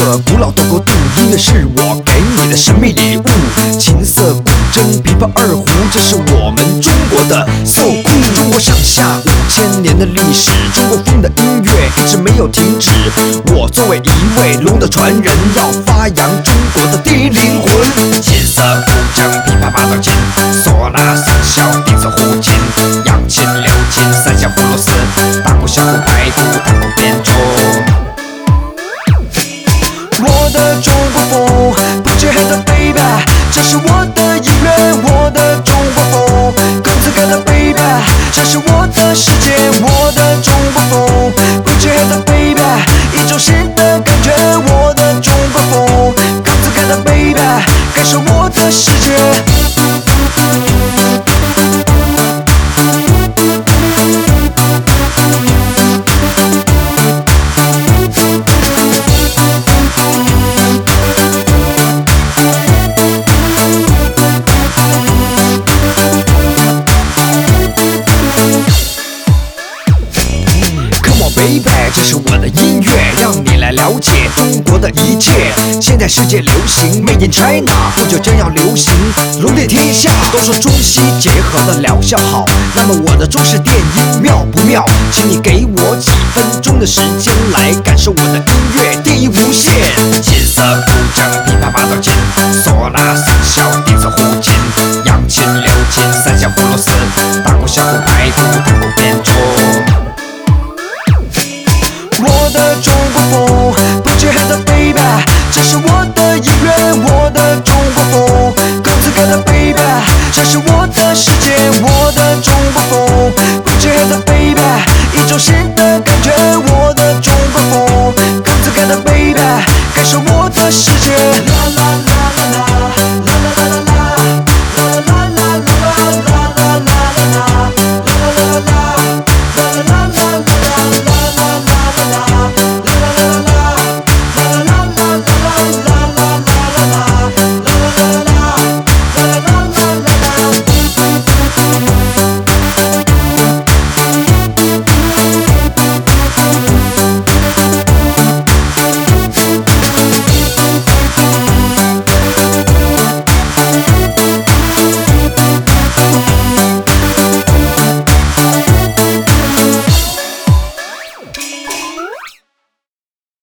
个古老的国度，音乐是我给你的神秘礼物。琴瑟、古筝、琵琶、二胡，这是我们中国的 soul。中国上下5000年的历史，中国风的音乐一直没有停止。我作为一位龙的传人，要发扬中国的第一灵魂。琴瑟、古筝、琵琶、八刀琴，唢呐、笙箫、笛子、胡琴，扬琴、柳琴、三弦、葫芦丝，大鼓、小鼓、白鼓、弹拨、编钟。我的中国风，Put your hands up baby， 这是我的音乐，我的中国风，各自各的 baby， 这是我的世界，我的中国风，Put your hands up baby， 一种新的感觉，我的中国风，各自各的 baby， 感受我的世界。Baby， 这是我的音乐，让你来了解中国的一切。现在世界流行 Made in China， 不久将要流行龙电天下。都说中西结合的疗效好，那么我的中式电音妙不妙？请你给我几分钟的时间来感受我的音乐，电音无限。琴瑟、古筝、琵琶、八刀琴，唢呐、笙箫、笛子、胡琴，扬琴、柳琴、三弦、葫芦丝，大鼓、小鼓、白鼓、弹拨、编钟。我的中国风 ，Put your hands up baby， 这是我的音乐，我的中国风，各自各的 baby， 这是我的世界，我的中国风 ，Put your hands up baby， 一种新的感觉，我的中国风，各自各的 baby。